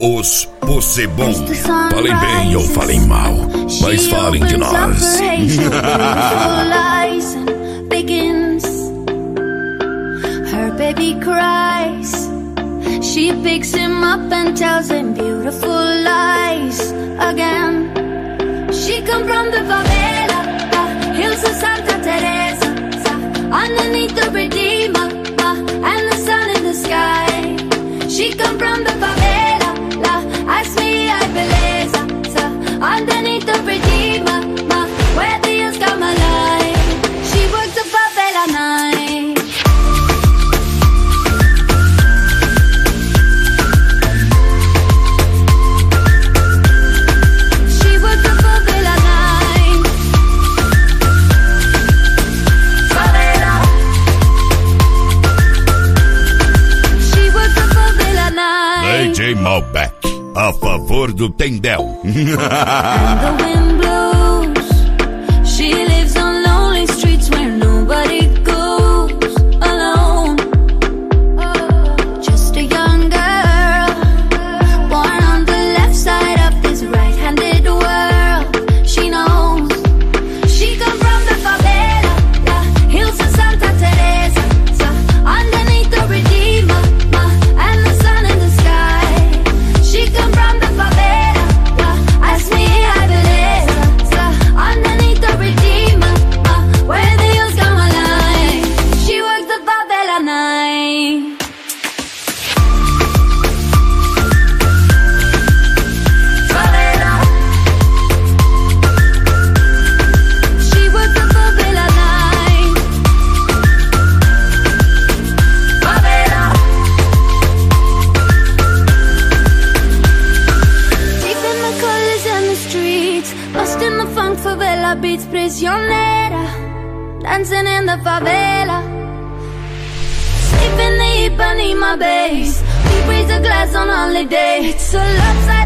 Os Possebon. Falem bem ou falem mal, mas falem de nós. Her baby cries. She picks him up and tells him beautiful lies again. She come from the favela, hills of Santa Teresa, underneath the Redeemer, and the sun in the sky. She come from the favela, ask me I beleza, underneath the Redeemer, where the hills come alive. She works the favela night. She works the favela night. Favela. She works the favela night. AJ Malbec, a favor do Tendel. And the wind blows. She lives on lonely streets where nobody goes alone. Just a young girl, born on the left side of this right-handed world. She knows. She come from the favela, the hills of Santa Teresa, underneath the Redeemer, and the sun in the sky. She come from the favela, ask me I beleza, underneath the Redeemer, where the hills come alive. She works the favela night. Favela. She works the favela night. Favela. Deep in the colors and the streets, lost in the funk, favela beats, prisionera, dancing in the favela. Sleep in the Ipanema base, we raise a glass on holiday. It's a lopsided